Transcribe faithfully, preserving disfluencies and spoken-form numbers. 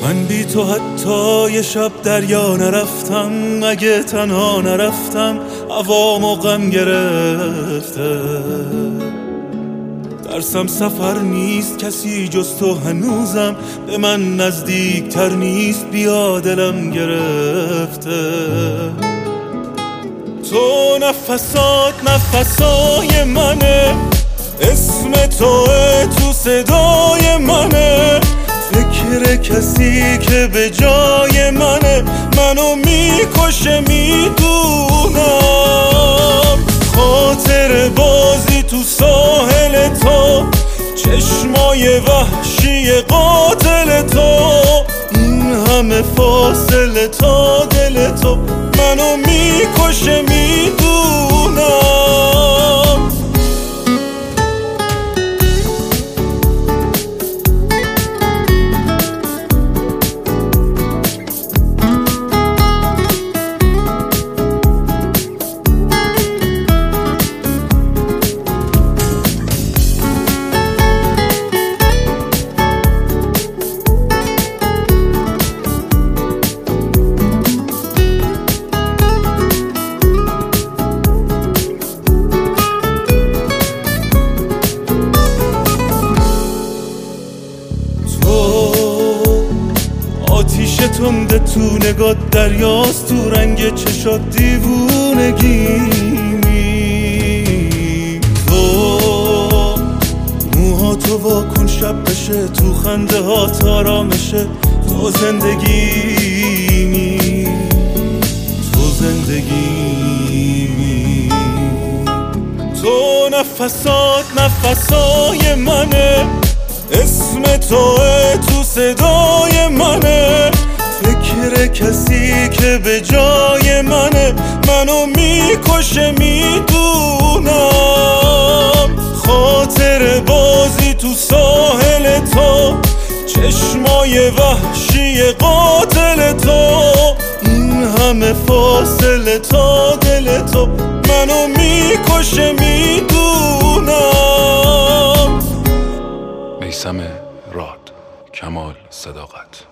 من بی تو حتی یه شب دریا نرفتم، اگه تنها نرفتم هوامو غم گرفته. ترسم سفر نیست کسی جز تو هنوزم به من نزدیک تر نیست، بیا دلم گرفته. تو نفسات نفسای منه، اسم توه تو صدای منه، فکر کسی که به جای منه منو میکشه میدونم. خاطر بازی تو ساحل تو، چشمای وحشی قاتل تو، این همه فاصله تا دل تو منو میکشه میدونم. آتیش تنده تو نگات دریاست، تو رنگ چشات دیوونگی. تو موهاتو واکن شب بشه، تو خنده ها آرامشه، تو زندگی تو زندگی تو نفسات نفسای منه، اسم توه تو صدای منه، فکر کسی که به جای منه منو میکشه میدونم. خاطر بازی تو ساحل تو، چشمای وحشی قاتل تو، این همه فاصله تا دل تو منو میکشه میدونم. میثم راد، کمال صداقت.